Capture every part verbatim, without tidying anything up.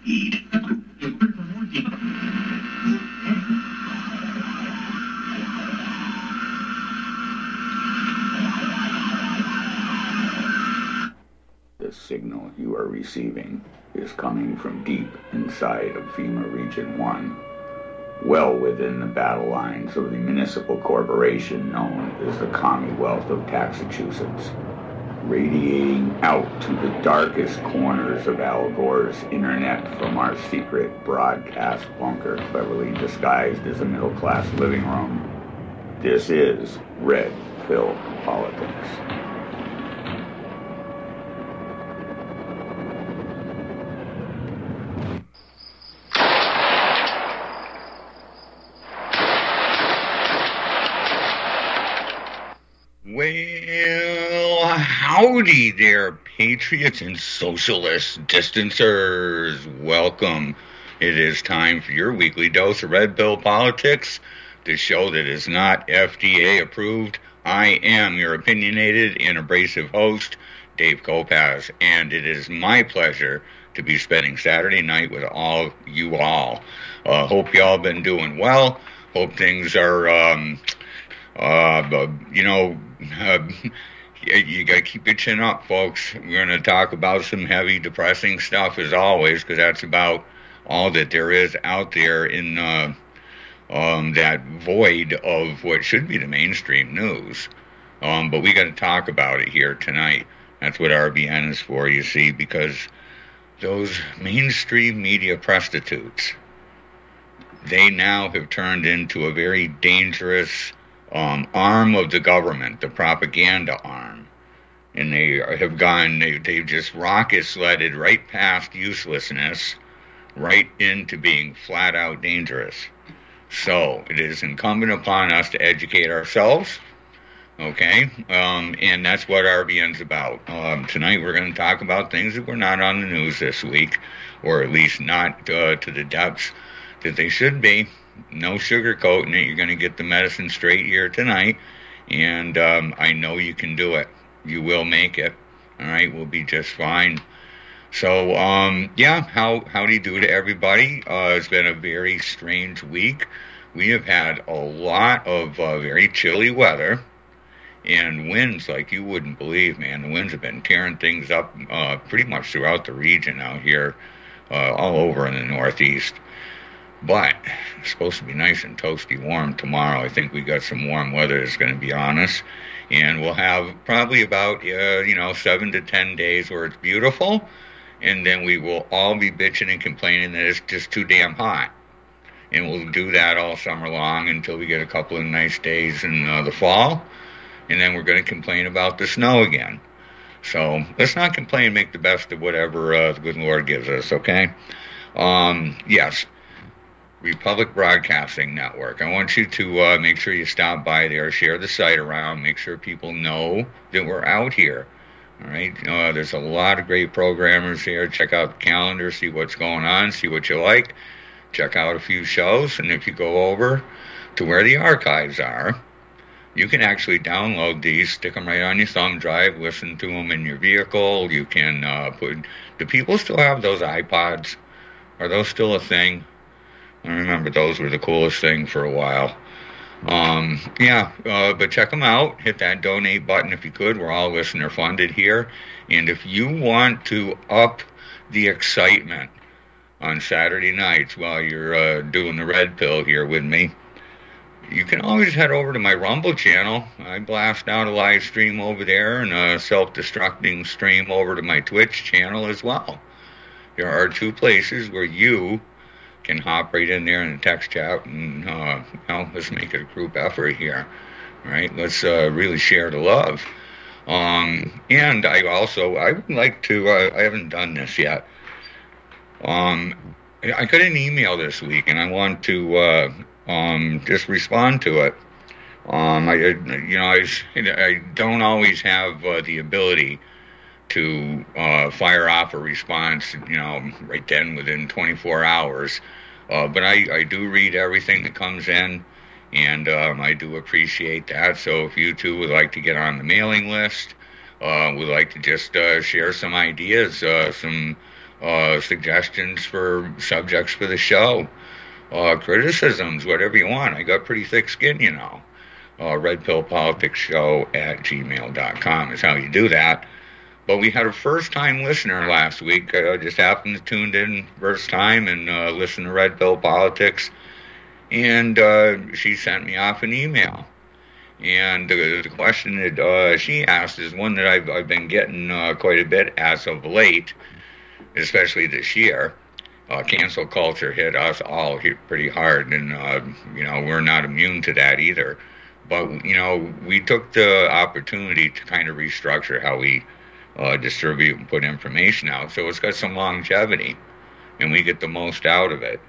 The signal you are receiving is coming from deep inside of FEMA Region one, well within the battle lines of the municipal corporation known as the Commonwealth of Massachusetts, radiating out to the darkest corners of Al Gore's internet from our secret broadcast bunker cleverly disguised as a middle-class living room. This is Red Pill Politics. Well, howdy there, patriots and socialist distancers. Welcome. It is time for your weekly dose of Red Pill Politics, the show that is not F D A approved. I am your opinionated and abrasive host, Dave Kopaz, and it is my pleasure to be spending Saturday night with all you all. Uh, hope y'all been doing well. Hope things are, um, uh, you know, uh, you got to keep your chin up, folks. We're going to talk about some heavy, depressing stuff as always, because that's about all that there is out there in uh, um, that void of what should be the mainstream news. Um, but we got to talk about it here tonight. That's what R B N is for, you see, because those mainstream media prostitutes, they now have turned into a very dangerous um, arm of the government, the propaganda arm. And they have gone, they, they've just rocket sledded right past uselessness, right into being flat out dangerous. So it is incumbent upon us to educate ourselves, okay? Um, and that's what R B N's about. Um, tonight we're going to talk about things that were not on the news this week, or at least not uh, to the depths that they should be. No sugarcoating it. You're going to get the medicine straight here tonight, and um, I know you can do it. You will make it. All right, we'll be just fine. So, um, yeah, how how do you do to everybody? Uh, it's been a very strange week. We have had a lot of uh, very chilly weather and winds like you wouldn't believe, man. The winds have been tearing things up uh, pretty much throughout the region out here, uh, all over in the Northeast. But it's supposed to be nice and toasty warm tomorrow. I think we got some warm weather that's going to be on us. And we'll have probably about, uh, you know, seven to ten days where it's beautiful. And then we will all be bitching and complaining that it's just too damn hot. And we'll do that all summer long until we get a couple of nice days in uh, the fall. And then we're going to complain about the snow again. So let's not complain, make the best of whatever uh, the good Lord gives us, okay? Um, yes. Republic Broadcasting Network. I want you to uh, make sure you stop by there, share the site around, make sure people know that we're out here. All right, uh, there's a lot of great programmers here. Check out the calendar, see what's going on, see what you like. Check out a few shows, and if you go over to where the archives are, you can actually download these, stick them right on your thumb drive, listen to them in your vehicle. You can uh, put. Do people still have those iPods? Are those still a thing? I remember those were the coolest thing for a while. Um, yeah, uh, but check them out. Hit that donate button if you could. We're all listener funded here. And if you want to up the excitement on Saturday nights while you're uh, doing the red pill here with me, you can always head over to my Rumble channel. I blast out a live stream over there and a self-destructing stream over to my Twitch channel as well. There are two places where you can hop right in there in the text chat and, uh, well, let's make it a group effort here, right? Let's uh, really share the love. Um, and I also, I would like to, uh, I haven't done this yet. Um, I got an email this week, and I want to uh, um, just respond to it. Um, I, you know, I, I don't always have uh, the ability to uh, fire off a response, you know, right then within twenty-four hours. Uh, but I, I do read everything that comes in, and um, I do appreciate that. So if you two would like to get on the mailing list, uh, would like to just uh, share some ideas, uh, some uh, suggestions for subjects for the show, uh, criticisms, whatever you want. I got pretty thick skin, you know. Uh, Red Pill Politics Show at gmail dot com is how you do that. But we had a first-time listener last week. Uh, just happened to tuned in first time and uh, listened to Red Pill Politics. And uh, she sent me off an email. And uh, the question that uh, she asked is one that I've, I've been getting uh, quite a bit as of late, especially this year. Uh, cancel culture hit us all here pretty hard, and, uh, you know, we're not immune to that either. But, you know, we took the opportunity to kind of restructure how we uh, distribute and put information out. So it's got some longevity, and we get the most out of it.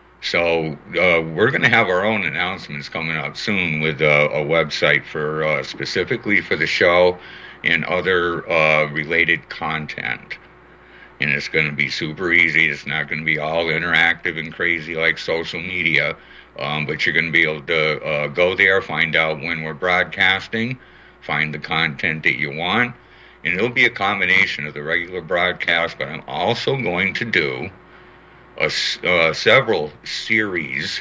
So uh, we're going to have our own announcements coming up soon with uh, a website for uh, specifically for the show and other uh, related content. And it's going to be super easy. It's not going to be all interactive and crazy like social media. Um, but you're going to be able to uh, go there, find out when we're broadcasting, find the content that you want. And it'll be a combination of the regular broadcast, but I'm also going to do a, uh, several series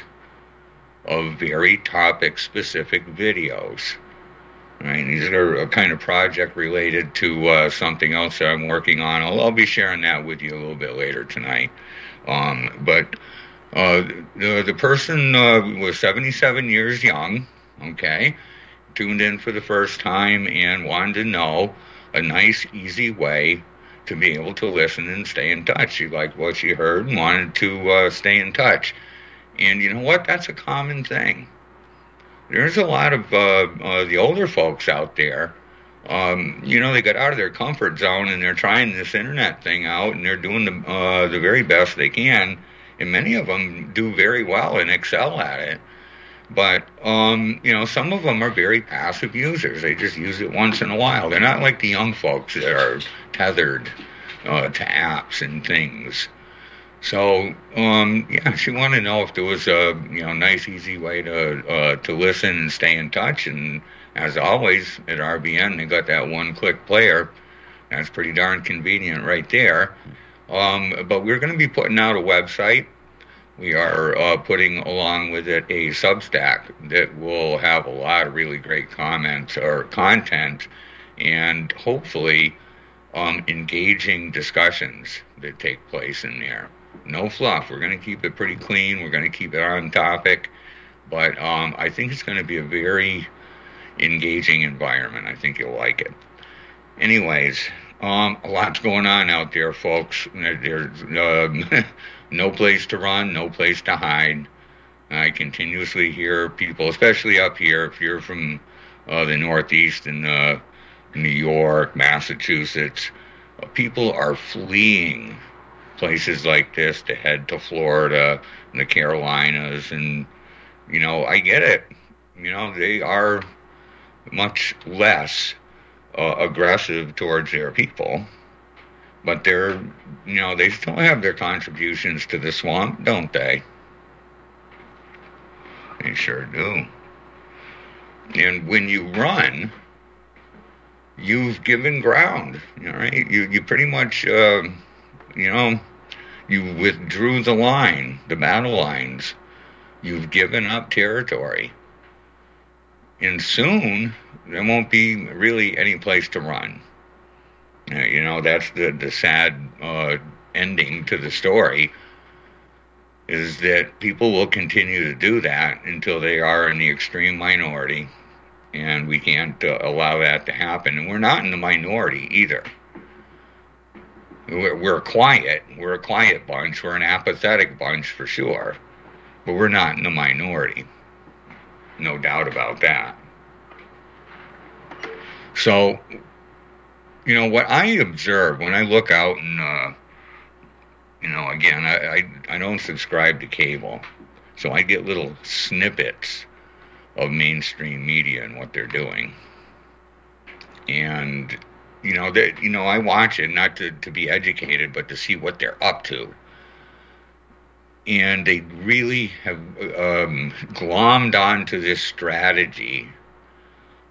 of very topic-specific videos. Right? These are a kind of project related to uh, something else that I'm working on. I'll, I'll be sharing that with you a little bit later tonight. Um, but uh, the, the person uh, was seventy-seven years young, okay, tuned in for the first time and wanted to know a nice, easy way to be able to listen and stay in touch. She liked what she heard and wanted to uh, stay in touch. And you know what? That's a common thing. There's a lot of uh, uh, the older folks out there, um, you know, they got out of their comfort zone and they're trying this internet thing out and they're doing the, uh, the very best they can. And many of them do very well and excel at it. But, um, you know, some of them are very passive users. They just use it once in a while. They're not like the young folks that are tethered uh, to apps and things. So, um, yeah, she wanted to know if there was a, you know, nice, easy way to uh, to listen and stay in touch. And as always, at R B N, they got that one-click player. That's pretty darn convenient right there. Um, but we're going to be putting out a website. We are uh, putting along with it a Substack that will have a lot of really great comments or content and hopefully um, engaging discussions that take place in there. No fluff. We're going to keep it pretty clean. We're going to keep it on topic. But um, I think it's going to be a very engaging environment. I think you'll like it. Anyways, um, a lot's going on out there, folks. There's um, no place to run, no place to hide. I continuously hear people, especially up here, if you're from uh, the Northeast and uh, New York, Massachusetts, uh, people are fleeing places like this to head to Florida and the Carolinas, and, you know, I get it. You know, they are much less uh, aggressive towards their people, but they're, you know, they still have their contributions to the swamp, don't they? They sure do. And when you run, you've given ground, all right? You, you pretty much, uh, you know, you withdrew the line, the battle lines. You've given up territory. And soon, there won't be really any place to run. Uh, you know, that's the, the sad uh, ending to the story, is that people will continue to do that until they are in the extreme minority. And we can't uh, allow that to happen. And we're not in the minority either. We're, we're quiet. We're a quiet bunch. We're an apathetic bunch for sure. But we're not in the minority. No doubt about that. So, you know, what I observe when I look out and, uh, you know, again, I, I, I don't subscribe to cable. So I get little snippets of mainstream media and what they're doing. And, you know, that, you know, I watch it not to, to be educated, but to see what they're up to. And they really have um, glommed onto this strategy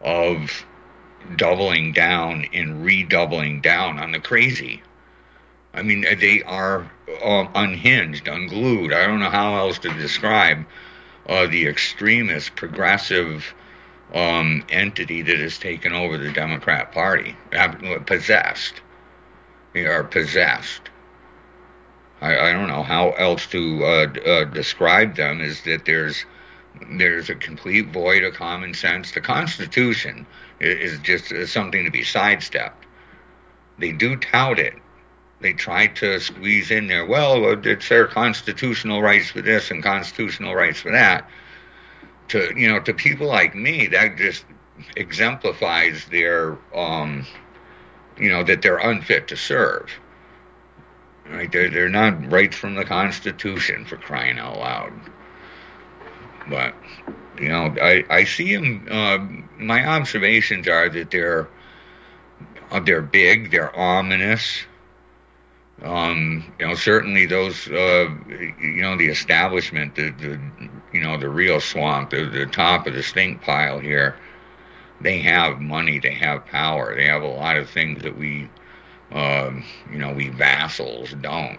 of doubling down and redoubling down on the crazy. I mean, they are uh, unhinged, unglued. I don't know how else to describe uh, the extremist, progressive um, entity that has taken over the Democrat Party. Possessed. They are possessed. I, I don't know how else to uh, uh, describe them. Is that there's there's a complete void of common sense. The Constitution is just something to be sidestepped. They do tout it. They try to squeeze in there, well, it's their constitutional rights for this and constitutional rights for that. To, you know, to people like me, that just exemplifies their, um, you know, that they're unfit to serve. Right? They're, they're not rights from the Constitution, for crying out loud. But, you know, I, I see them, uh, my observations are that they're, uh, they're big, they're ominous. Um, you know, certainly those, uh, you know, the establishment, the, the, you know, the real swamp, the, the top of the stink pile here, they have money, they have power, they have a lot of things that we, uh, you know, we vassals don't.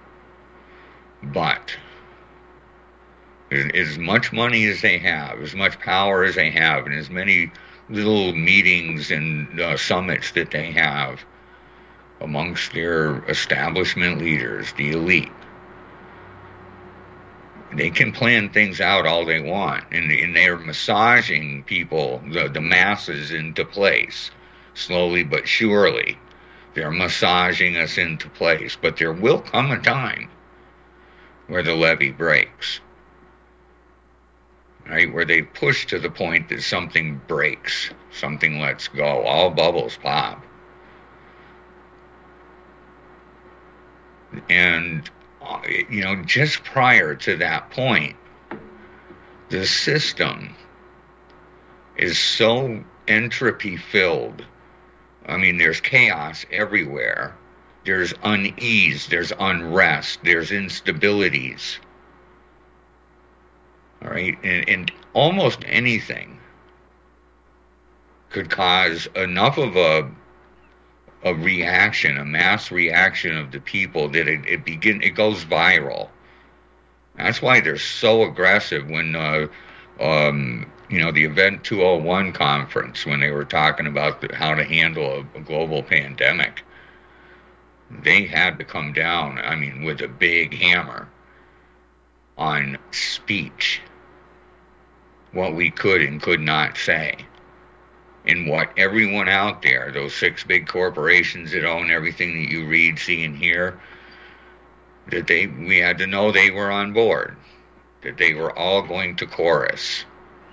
But as much money as they have, as much power as they have, and as many little meetings and uh, summits that they have, amongst their establishment leaders, the elite, they can plan things out all they want, and, and they're massaging people, the, the masses, into place, slowly but surely. They're massaging us into place, but there will come a time where the levee breaks, right? Where they push to the point that something breaks, something lets go, all bubbles pop. And, uh, you know, just prior to that point, the system is so entropy-filled. I mean, there's chaos everywhere. There's unease, there's unrest, there's instabilities. All right? And, and almost anything could cause enough of a a reaction, a mass reaction of the people that it, it begin it goes viral. That's why they're so aggressive when uh, um, you know, the Event two oh one conference, when they were talking about the, how to handle a, a global pandemic. They had to come down, I mean, with a big hammer on speech, what we could and could not say. And what everyone out there, those six big corporations that own everything that you read, see, and hear, that they, we had to know they were on board, that they were all going to chorus.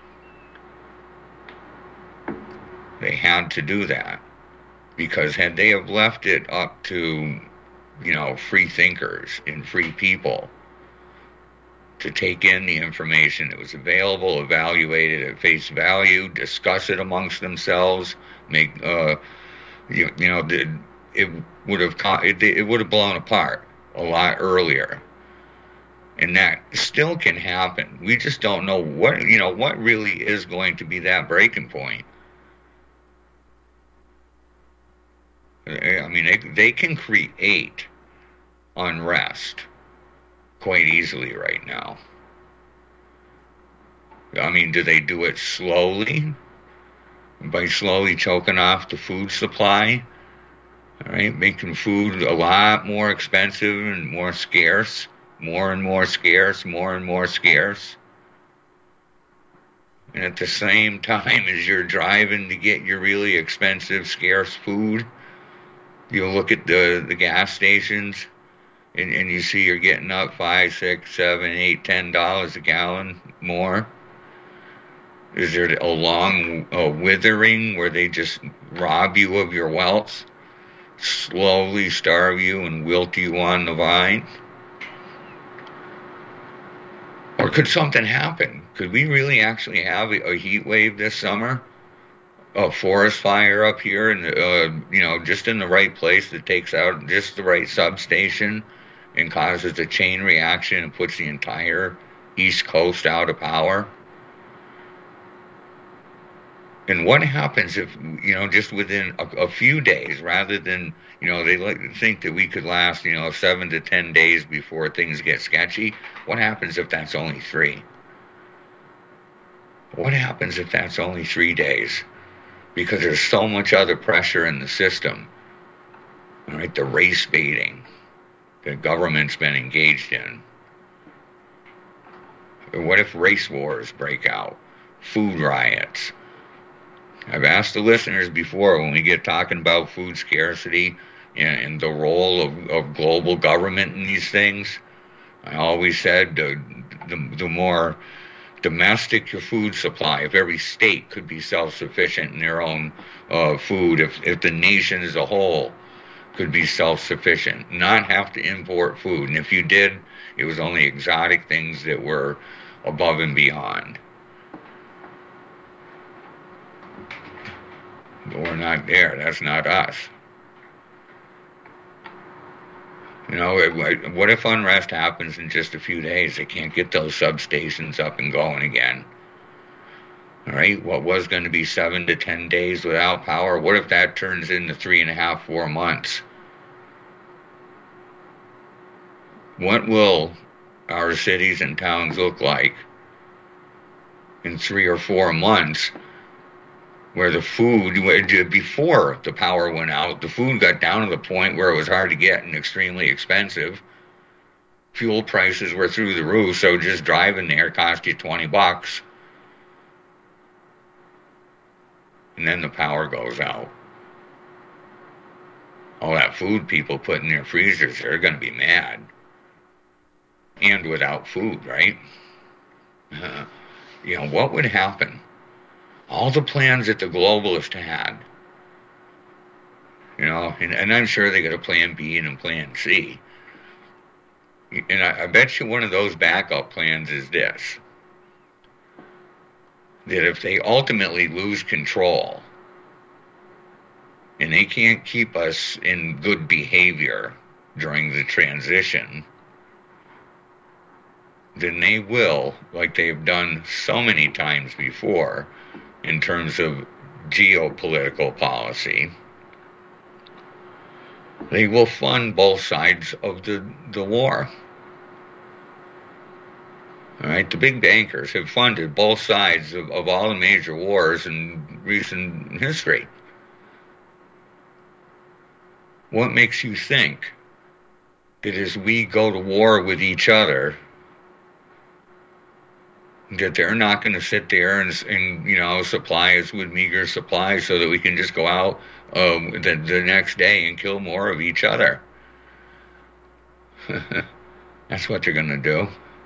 They had to do that, because had they have left it up to, you know, free thinkers and free people to take in the information that was available, evaluate it at face value, discuss it amongst themselves, make, uh, you, you know, the, it would have it, it would have blown apart a lot earlier, and that still can happen. We just don't know what, you know, what really is going to be that breaking point. I mean, they, they can create unrest quite easily right now. I mean, do they do it slowly? By slowly choking off the food supply? All right, making food a lot more expensive and more scarce, more and more scarce, more and more scarce. And at the same time as you're driving to get your really expensive, scarce food, you look at the, the gas stations, And, and you see you're getting up five, six, seven, eight, ten dollars a gallon more. Is there a long uh, withering where they just rob you of your wealth, slowly starve you and wilt you on the vine? Or could something happen? Could we really actually have a, a heat wave this summer? A forest fire up here, and uh, you know, just in the right place that takes out just the right substation and causes a chain reaction and puts the entire East Coast out of power. And what happens if, you know, just within a, a few days, rather than, you know, they like to think that we could last, you know, seven to ten days before things get sketchy. What happens if that's only three? What happens if that's only three days? Because there's so much other pressure in the system. All right, the race baiting the government's been engaged in. What if race wars break out? Food riots. I've asked the listeners before, when we get talking about food scarcity and, and the role of, of global government in these things, I always said the, the, the more domestic your food supply, if every state could be self-sufficient in their own uh, food, if, if the nation as a whole could be self-sufficient, not have to import food, and if you did, it was only exotic things that were above and beyond. But we're not there. That's not us. You know, what if unrest happens in just a few days? They can't get those substations up and going again. All right, what was going to be seven to ten days without power, what if that turns into three and a half, four months? What will our cities and towns look like in three or four months, where the food, before the power went out, the food got down to the point where it was hard to get and extremely expensive. Fuel prices were through the roof, so just driving there cost you twenty bucks. And then the power goes out. All that food people put in their freezers, they're going to be mad. And without food, right? Uh, you know, what would happen? All the plans that the globalists had, you know, and, and I'm sure they got a plan B and a plan C. And I, I bet you one of those backup plans is this: that if they ultimately lose control and they can't keep us in good behavior during the transition, then they will, like they've done so many times before, in terms of geopolitical policy, they will fund both sides of the, the war. All right, the big bankers have funded both sides of, of all the major wars in recent history. What makes you think that as we go to war with each other, that they're not going to sit there and, and, you know, supply us with meager supplies so that we can just go out um, the, the next day and kill more of each other? That's what they're going to do.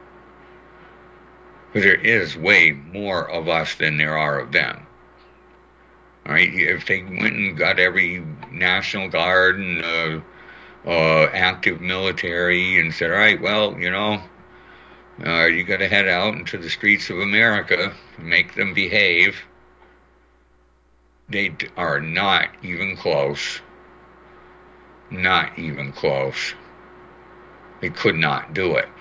But there is way more of us than there are of them. All right, if they went and got every National Guard and uh, uh, active military and said, all right, well, you know, Uh, you got to head out into the streets of America, make them behave. They are not even close. Not even close. They could not do it.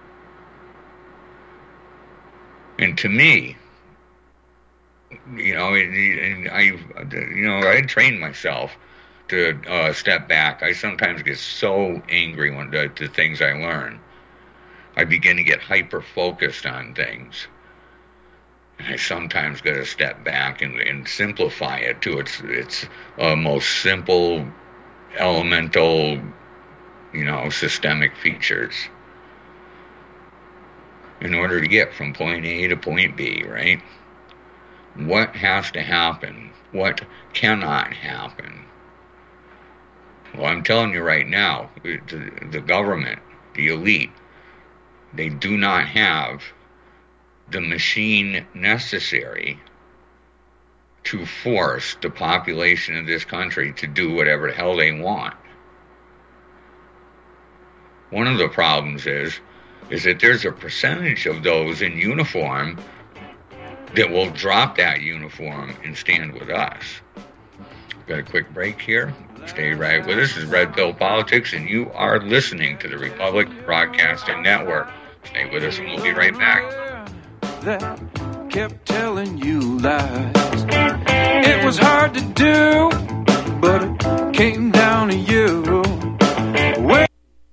And to me, you know, I, you know, I trained myself to uh, step back. I sometimes get so angry when the, the things I learn. I begin to get hyper-focused on things. And I sometimes got to step back and, and simplify it to its its uh, most simple, elemental, you know, systemic features in order to get from point A to point B, right? What has to happen? What cannot happen? Well, I'm telling you right now, the, the government, the elite, they do not have the machine necessary to force the population of this country to do whatever the hell they want. One of the problems is, is that there's a percentage of those in uniform that will drop that uniform and stand with us. Got a quick break here. Stay right with us. This is Red Pill Politics, and you are listening to the Republic Broadcasting Network. Stay with us, and we'll be right back. kept telling you lies. It was hard to do, but it came down to you. Well,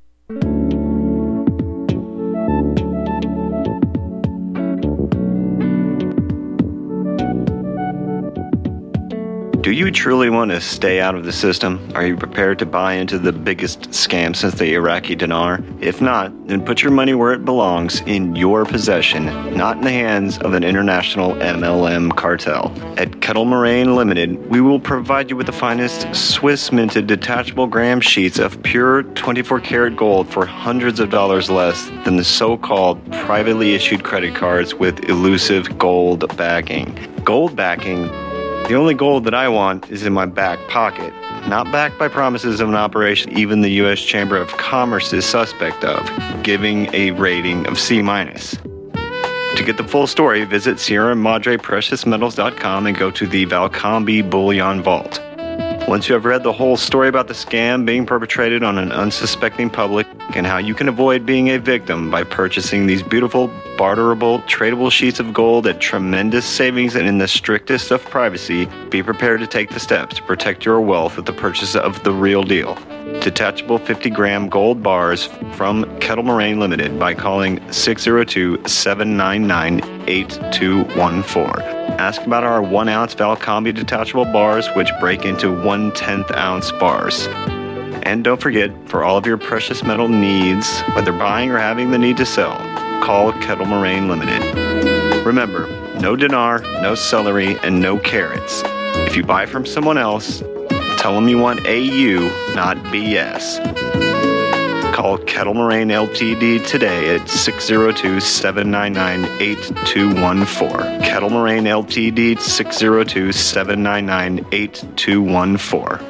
do you truly want to stay out of the system? Are you prepared to buy into the biggest scam since the Iraqi dinar? If not, then put your money where it belongs, in your possession, not in the hands of an international M L M cartel. At Kettle Moraine Limited, we will provide you with the finest Swiss-minted detachable gram sheets of pure twenty-four karat gold for hundreds of dollars less than the so-called privately issued credit cards with elusive gold backing. Gold backing? The only gold that I want is in my back pocket, not backed by promises of an operation even the U S Chamber of Commerce is suspect of, giving a rating of C minus. To get the full story, visit Sierra Madre Precious Metals dot com and go to the Valcombe Bullion Vault. Once you have read the whole story about the scam being perpetrated on an unsuspecting public and how you can avoid being a victim by purchasing these beautiful, barterable, tradable sheets of gold at tremendous savings and in the strictest of privacy, be prepared to take the steps to protect your wealth with the purchase of the real deal. Detachable fifty gram gold bars from Kettle Moraine Limited by calling six oh two, seven nine nine, eight two one four. Ask about our one ounce Valcombe detachable bars, which break into one tenth ounce bars. And don't forget, for all of your precious metal needs, whether buying or having the need to sell, call Kettle Moraine Limited. Remember, no dinar, no celery, and no carrots. If you buy from someone else, tell them you want A U, not B S. Call Kettle Moraine Ltd today at six oh two, seven nine nine, eight two one four. Kettle Moraine Ltd, six oh two, seven nine nine, eight two one four.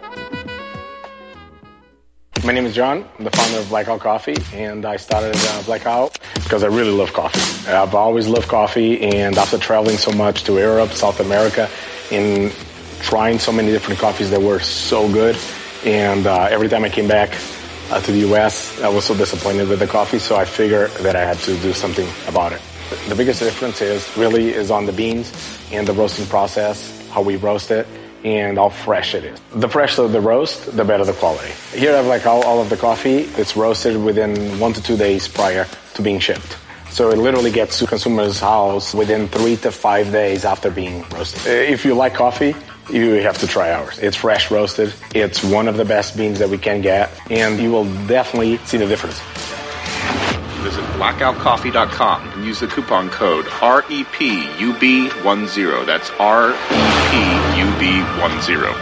My name is John. I'm the founder of Blackout Coffee, and I started uh, Blackout because I really love coffee. I've always loved coffee, and after traveling so much to Europe, South America, and trying so many different coffees that were so good, and uh, every time I came back uh, to the U S, I was so disappointed with the coffee, so I figured that I had to do something about it. The biggest difference is really is on the beans and the roasting process, how we roast it, and how fresh it is. The fresher the roast, the better the quality. Here I have like all, all of the coffee. It's roasted within one to two days prior to being shipped. So it literally gets to consumer's house within three to five days after being roasted. If you like coffee, you have to try ours. It's fresh roasted. It's one of the best beans that we can get, and you will definitely see the difference. Visit blackout coffee dot com and use the coupon code R E P U B ten. That's R E P U B ten.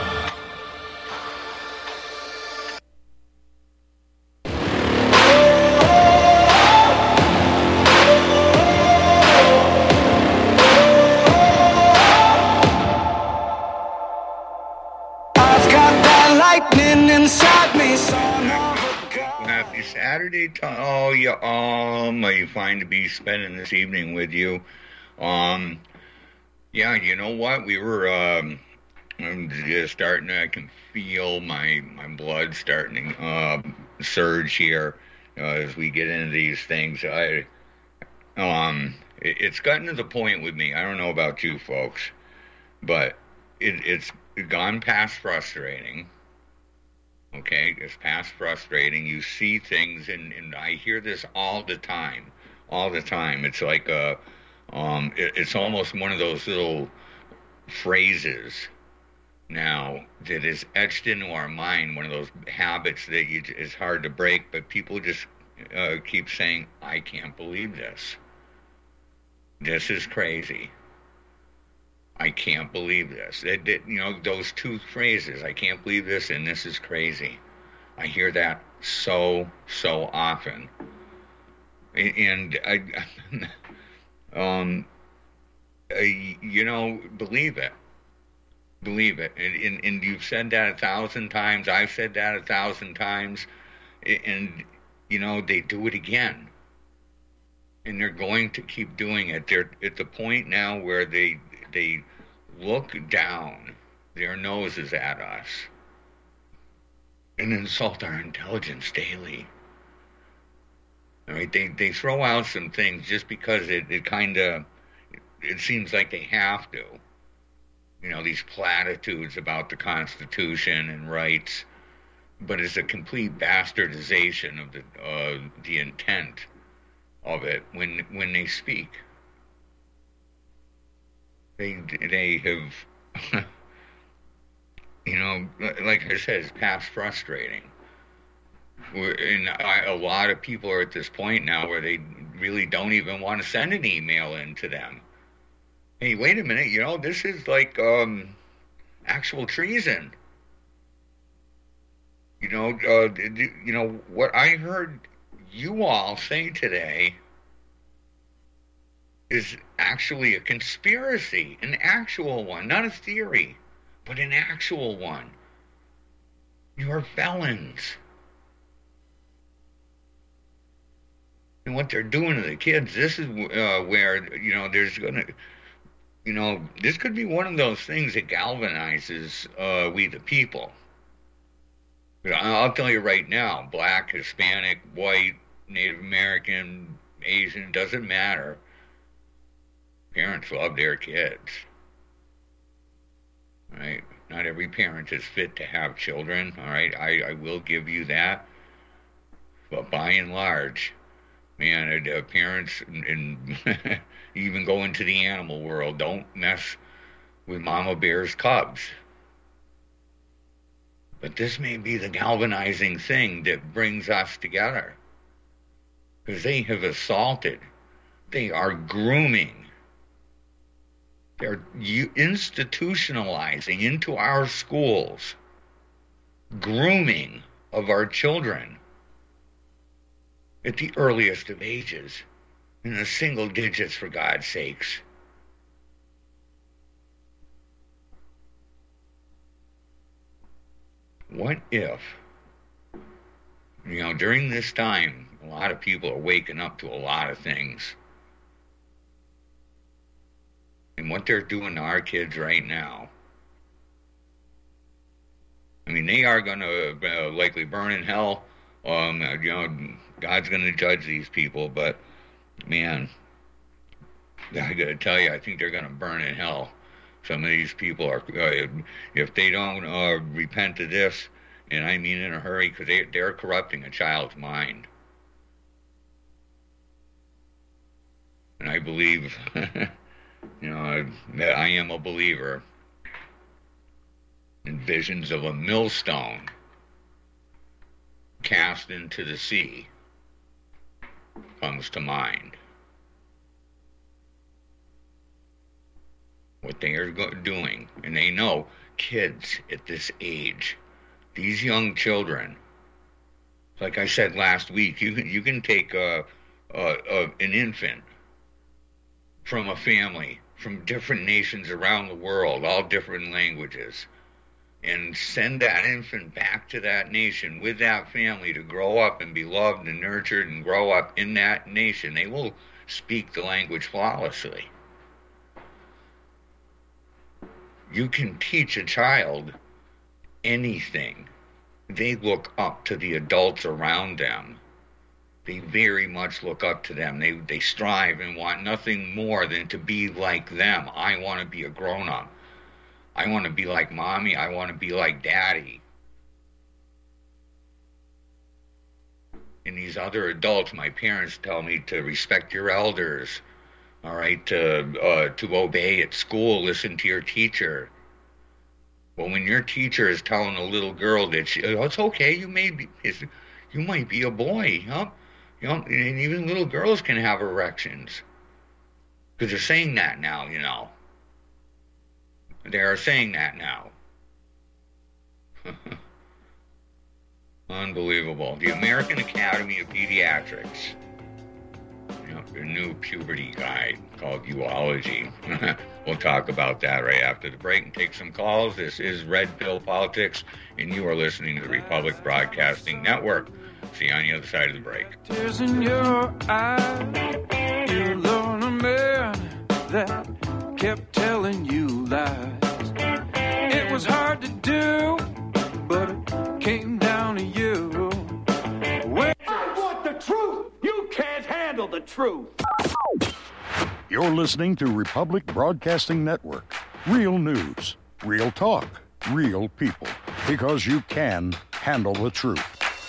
Happy Saturday, Tom. Oh, yeah, um, I find to be spending this evening with you. Um, yeah, you know what? We were, um, I'm just starting, I can feel my, my blood starting to uh, surge here uh, as we get into these things. I, um, it, it's gotten to the point with me, I don't know about you folks, but it, it's gone past frustrating. Okay, it's past frustrating. You see things, and, and I hear this all the time, all the time. It's like a, um, it, it's almost one of those little phrases now that is etched into our mind, one of those habits that you, it's hard to break, but people just uh, keep saying, I can't believe this. This is crazy. I can't believe this. It, it, you know, those two phrases, I can't believe this and this is crazy. I hear that so, so often. And, I, um, I, you know, believe it. Believe it. And, and, and you've said that a thousand times. I've said that a thousand times. And, you know, they do it again. And they're going to keep doing it. They're at the point now where they... they look down their noses at us and insult our intelligence daily. All right, they they throw out some things just because it, it kind of it seems like they have to. You know, these platitudes about the Constitution and rights, but it's a complete bastardization of the uh, the intent of it when when they speak. They they have, you know, like I said, it's past frustrating. We're, and I, a lot of people are at this point now where they really don't even want to send an email in to them. Hey, wait a minute, you know, this is like um, actual treason. You know, uh, you know, what I heard you all say today is actually a conspiracy, an actual one, not a theory, but an actual one. You are felons. And what they're doing to the kids, this is uh, where, you know, there's going to, you know, this could be one of those things that galvanizes uh, we the people. I'll tell you right now, black, Hispanic, white, Native American, Asian, doesn't matter. Parents love their kids. Right? Not every parent is fit to have children, all right? I, I will give you that. But by and large, man, uh, parents, and, and even go into the animal world, don't mess with mama bear's cubs. But this may be the galvanizing thing that brings us together. Because they have assaulted. They are grooming. They're institutionalizing into our schools grooming of our children at the earliest of ages, in the single digits, for God's sakes. What if, you know, during this time, a lot of people are waking up to a lot of things. And what they're doing to our kids right now, I mean, they are going to uh, likely burn in hell. Um, you know, God's going to judge these people, but, man, I got to tell you, I think they're going to burn in hell. Some of these people are, uh, if they don't uh, repent of this, and I mean in a hurry, because they, they're corrupting a child's mind. And I believe, you know, that I am a believer in visions of a millstone cast into the sea comes to mind. What they are go- doing, and they know kids at this age, these young children, like I said last week, you can you can take a, a, a, an infant from a family from different nations around the world, all different languages, and send that infant back to that nation with that family to grow up and be loved and nurtured and grow up in that nation. They will speak the language flawlessly. You can teach a child anything. They look up to the adults around them. They very much look up to them. They they strive and want nothing more than to be like them. I want to be a grown-up. I want to be like mommy. I want to be like daddy. And these other adults, my parents tell me to respect your elders. All right, to uh, to obey at school, listen to your teacher. Well, when your teacher is telling a little girl that she, oh, it's okay, you may be, you might be a boy, huh? You know, and even little girls can have erections, because they're saying that now. You know, they are saying that now. Unbelievable. The American Academy of Pediatrics. You know, their new puberty guide called Uology. We'll talk about that right after the break and take some calls. This is Red Pill Politics, and you are listening to the Republic Broadcasting Network. See you on the other side of the break. Tears in your eyes, you're a man that kept telling you lies. It was hard to do, but it came down to you. When I want the truth. You can't handle the truth. You're listening to Republic Broadcasting Network. Real news, real talk, real people. Because you can handle the truth.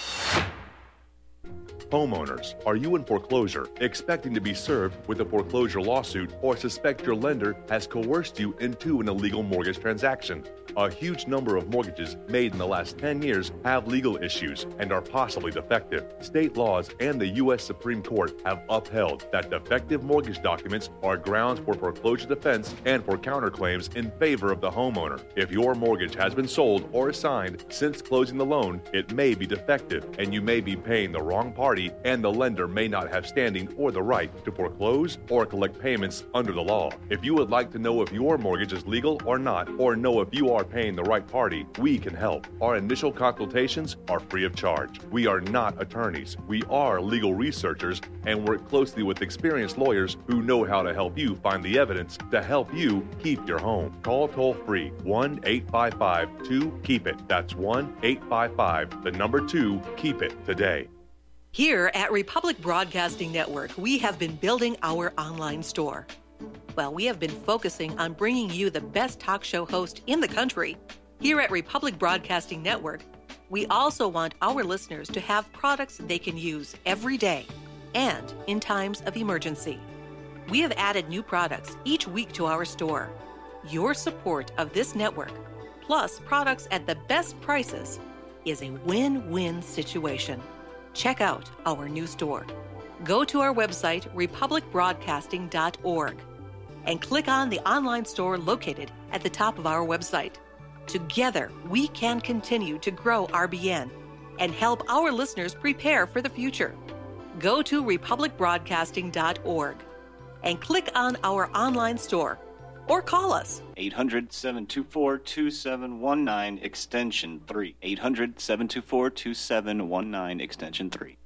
Homeowners, are you in foreclosure, expecting to be served with a foreclosure lawsuit, or suspect your lender has coerced you into an illegal mortgage transaction? A huge number of mortgages made in the last ten years have legal issues and are possibly defective. State laws and the U S Supreme Court have upheld that defective mortgage documents are grounds for foreclosure defense and for counterclaims in favor of the homeowner. If your mortgage has been sold or assigned since closing the loan, it may be defective and you may be paying the wrong party, and the lender may not have standing or the right to foreclose or collect payments under the law. If you would like to know if your mortgage is legal or not, or know if you are paying the right party, we can help. Our initial consultations are free of charge. We are not attorneys. We are legal researchers and work closely with experienced lawyers who know how to help you find the evidence to help you keep your home. Call toll free one eight five five two keep it. That's one eight five five, the number two, keep it today. Here at Republic Broadcasting Network, we have been building our online store. Well, we have been focusing on bringing you the best talk show host in the country. Here at Republic Broadcasting Network, we also want our listeners to have products they can use every day and in times of emergency. We have added new products each week to our store. Your support of this network, plus products at the best prices, is a win-win situation. Check out our new store. Go to our website, republic broadcasting dot org, and click on the online store located at the top of our website. Together, we can continue to grow R B N and help our listeners prepare for the future. Go to republic broadcasting dot org and click on our online store or call us. eight hundred, seven two four, two seven one nine, extension three. eight hundred, seven two four, two seven one nine, extension three.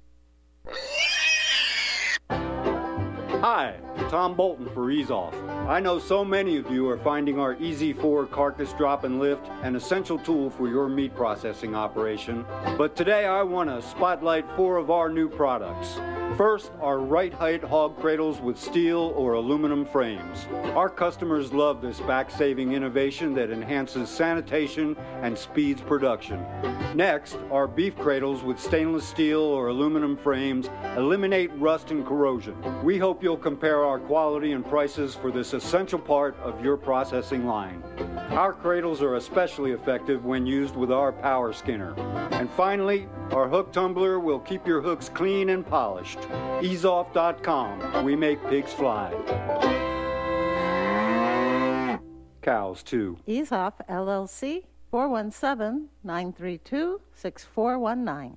Hi, Tom Bolton for Ease Off. I know so many of you are finding our Easy four carcass drop and lift an essential tool for your meat processing operation, but today I want to spotlight four of our new products. First, our right height hog cradles with steel or aluminum frames. Our customers love this back-saving innovation that enhances sanitation and speeds production. Next, our beef cradles with stainless steel or aluminum frames eliminate rust and corrosion. We hope you'll compare our quality and prices for this essential part of your processing line. Our cradles are especially effective when used with our power skinner. And finally, our hook tumbler will keep your hooks clean and polished. ease off dot com. We make pigs fly. Cows, too. Ease Off, L L C, four one seven, nine three two, six four one nine.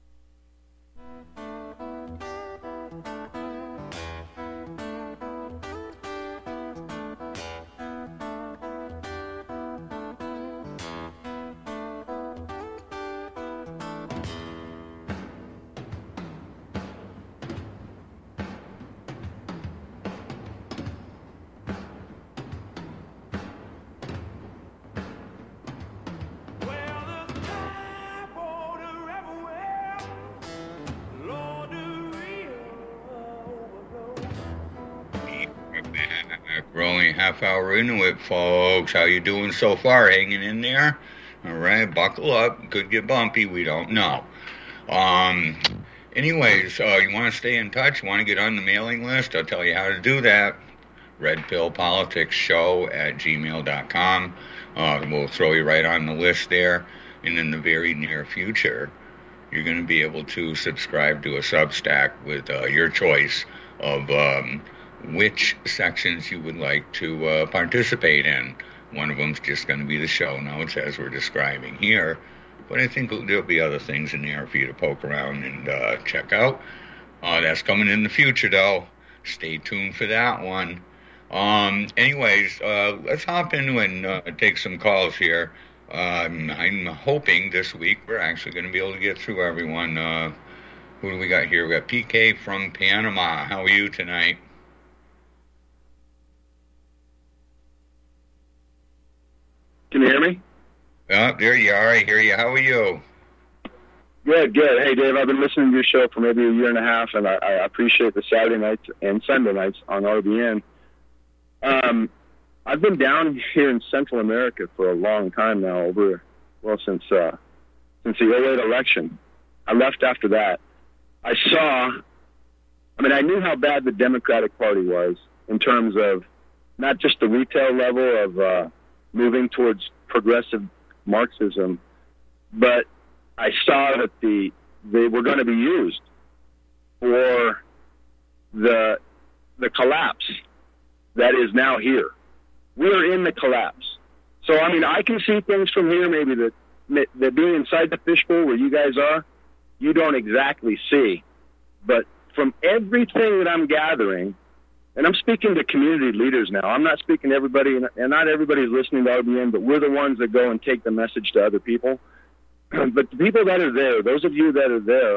We're only a half hour into it, folks. How you doing so far? Hanging in there? All right, buckle up. Could get bumpy. We don't know. Um, anyways, uh, you want to stay in touch? Want to get on the mailing list? I'll tell you how to do that. Red Pill Politics Show at gmail dot com. Uh, we'll throw you right on the list there. And in the very near future, you're going to be able to subscribe to a Substack with uh, your choice of um, which sections you would like to uh, participate in. One of them's just going to be the show notes as we're describing here, but I think there'll be other things in there for you to poke around and uh, check out. Uh, that's coming in the future, though. Stay tuned for that one. Um, anyways, uh, let's hop into and uh, take some calls here. Um, I'm hoping this week we're actually going to be able to get through everyone. Uh, who do we got here? We got P K from Panama. How are you tonight? Can you hear me? Oh, there you are. I hear you. How are you? Good, good. Hey, Dave, I've been listening to your show for maybe a year and a half, and I, I appreciate the Saturday nights and Sunday nights on R B N. Um, I've been down here in Central America for a long time now, over, well, since uh, since the oh eight election. I left after that. I saw, I mean, I knew how bad the Democratic Party was in terms of not just the retail level of uh, moving towards progressive Marxism, but I saw that the they were going to be used for the the collapse that is now here. We are in the collapse. So, I mean, I can see things from here, maybe that, that being inside the fishbowl where you guys are, you don't exactly see. But from everything that I'm gathering, and I'm speaking to community leaders now. I'm not speaking to everybody, and not everybody's listening to R B N, but we're the ones that go and take the message to other people. But the people that are there, those of you that are there,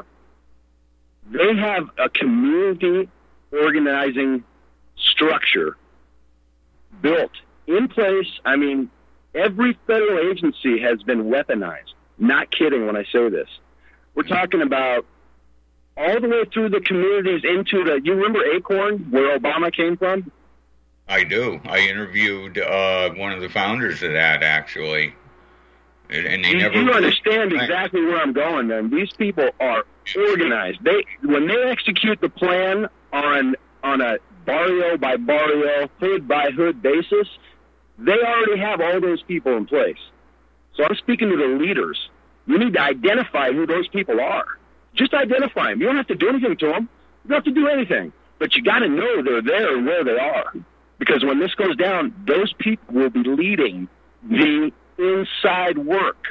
they have a community organizing structure built in place. I mean, every federal agency has been weaponized. Not kidding when I say this. We're talking about all the way through the communities into the, you remember Acorn, where Obama came from? I do. I interviewed uh, one of the founders of that, actually. And they you, never you understand exactly where I'm going, man. These people are organized. They when they execute the plan on on a barrio by barrio, hood by hood basis, they already have all those people in place. So I'm speaking to the leaders. You need to identify who those people are. Just identify them. You don't have to do anything to them. You don't have to do anything. But you got to know they're there and where they are. Because when this goes down, those people will be leading the inside work.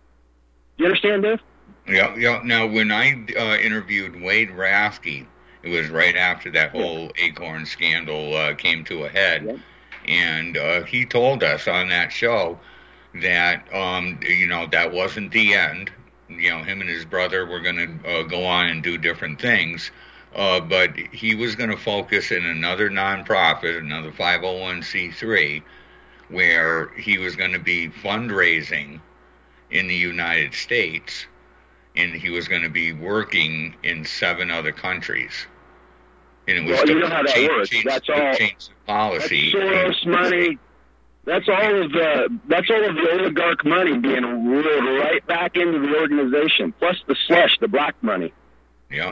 You understand, Dave? Yeah, yeah. Now, when I uh, interviewed Wade Rafke, it was right after that whole Acorn scandal uh, came to a head, yeah. and uh, he told us on that show that, um, you know, that wasn't the end. You know, him and his brother were going to uh, go on and do different things, uh, but he was going to focus in another nonprofit, another five oh one c three, where he was going to be fundraising in the United States, and he was going to be working in seven other countries. And it was well, to you know how that change, works. change, That's all. change the policy. That's Soros money. That's all of the. That's all of the oligarch money being rolled right back into the organization, plus the slush, the black money. Yeah.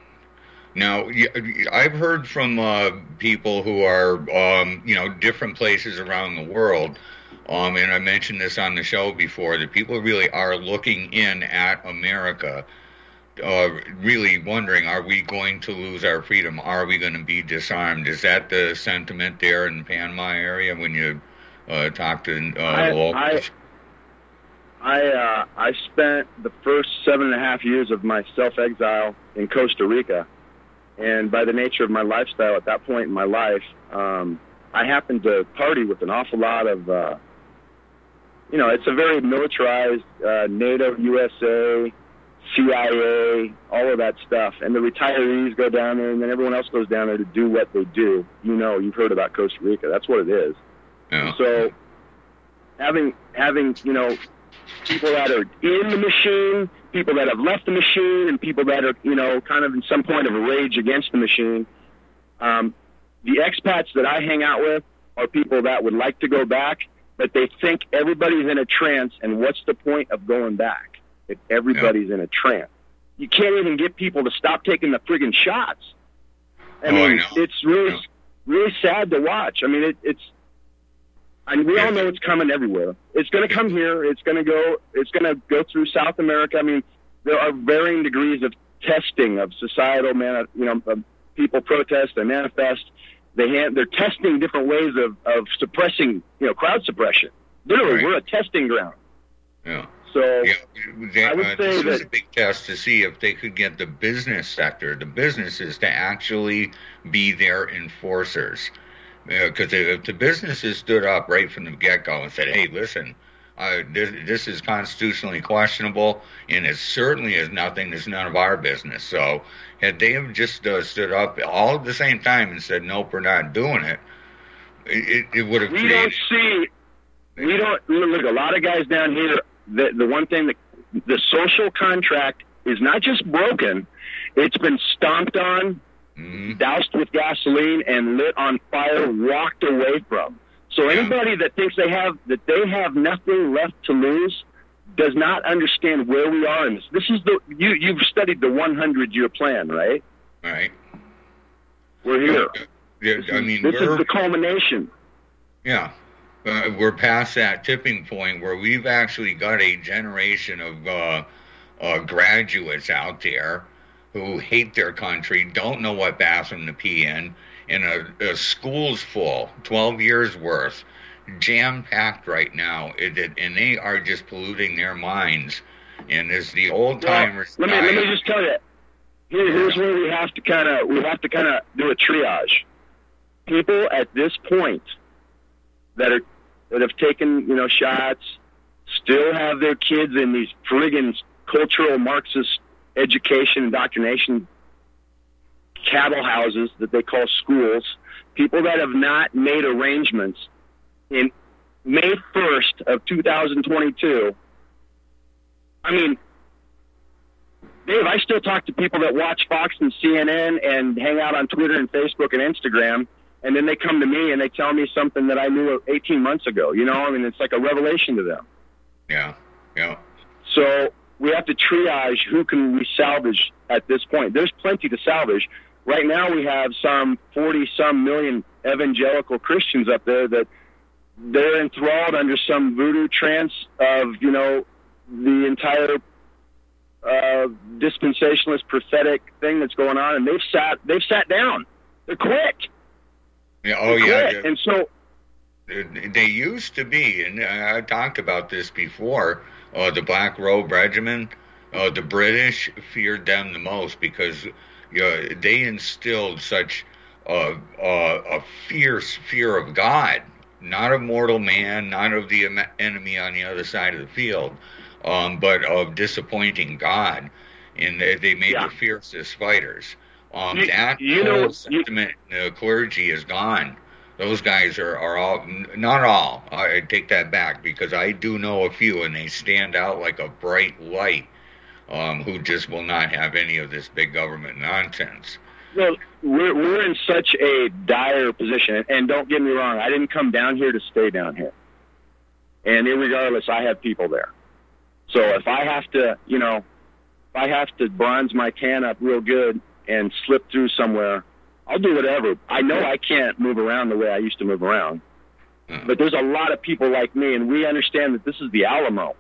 Now, I've heard from uh, people who are, um, you know, different places around the world, um, and I mentioned this on the show before, that people really are looking in at America, uh, really wondering, are we going to lose our freedom? Are we going to be disarmed? Is that the sentiment there in the Panama area when you uh, talk to uh, I, locals? I, I, uh, I spent the first seven and a half years of my self-exile in Costa Rica. And by the nature of my lifestyle at that point in my life, um, I happened to party with an awful lot of, uh, you know, it's a very militarized uh, NATO, U S A, C I A, all of that stuff. And the retirees go down there, and then everyone else goes down there to do what they do. You know, you've heard about Costa Rica. That's what it is. Yeah. So having, having, you know, people that are in the machine, people that have left the machine, and people that are, you know, kind of in some point of a rage against the machine. Um, the expats that I hang out with are people that would like to go back, but they think everybody's in a trance, and what's the point of going back if everybody's yeah. in a trance? You can't even get people to stop taking the friggin' shots. I oh, mean, I it's really, yeah. really sad to watch. I mean, it, it's, and we all know it's coming everywhere. It's going to come here. It's going to go. It's going to go through South America. I mean, there are varying degrees of testing of societal man. You know, uh, people protest, they manifest. They hand, they're testing different ways of, of suppressing. You know, crowd suppression. Literally, right. we're a testing ground. Yeah. So yeah, they, I would uh, say this that was a big test to see if they could get the business sector, the businesses, to actually be their enforcers. Because if the businesses stood up right from the get-go and said, hey, listen, uh, this, this is constitutionally questionable, and it certainly is nothing, it's none of our business. So had they have just uh, stood up all at the same time and said, nope, we're not doing it, it, it would have we created... don't see, we don't, look, a lot of guys down here, the, the one thing that, the social contract is not just broken, it's been stomped on, mm-hmm. doused with gasoline, and lit on fire, walked away from. So anybody that thinks they have that they have nothing left to lose does not understand where we are in this. This is the you you've studied the hundred year plan, right? Right. We're here. Yeah, this I mean, this we're, is the culmination. Yeah, uh, we're past that tipping point where we've actually got a generation of uh, uh, graduates out there who hate their country, don't know what bathroom to pee in. And a, a school's full, twelve years worth, jam-packed right now, it, it, and they are just polluting their minds. And as the old-timers... Well, let me let me just tell you, here, here's where we have to kind of we have to kind of do a triage. People at this point that are that have taken you know shots, still have their kids in these friggin' cultural Marxist education indoctrination cattle houses that they call schools, people that have not made arrangements in May first of two thousand twenty-two. I mean, Dave, I still talk to people that watch Fox and C N N and hang out on Twitter and Facebook and Instagram, and then they come to me and they tell me something that I knew eighteen months ago. You know, I mean, it's like a revelation to them. Yeah, yeah. So we have to triage who can we salvage at this point. There's plenty to salvage. Right now we have some forty-some million evangelical Christians up there that they're enthralled under some voodoo trance of, you know, the entire uh, dispensationalist prophetic thing that's going on, and they've sat they've sat down. They're quit. Yeah, oh They're yeah. quit. And so they used to be, and I talked about this before, uh, the Black Robe Regiment, uh, the British feared them the most because you know, they instilled such uh, uh, a fierce fear of God, not of mortal man, not of the enemy on the other side of the field, um, but of disappointing God. And they, they made yeah. the fiercest fighters. Um, you, that you whole know, sentiment in the clergy is gone. Those guys are, are all, not all, I take that back, because I do know a few, and they stand out like a bright light. Um, who just will not have any of this big government nonsense. Well, we're we're in such a dire position, and don't get me wrong, I didn't come down here to stay down here. And irregardless, I have people there. So if I have to, you know, if I have to bronze my can up real good and slip through somewhere, I'll do whatever. I know I can't move around the way I used to move around, mm. but there's a lot of people like me, and we understand that this is the Alamo.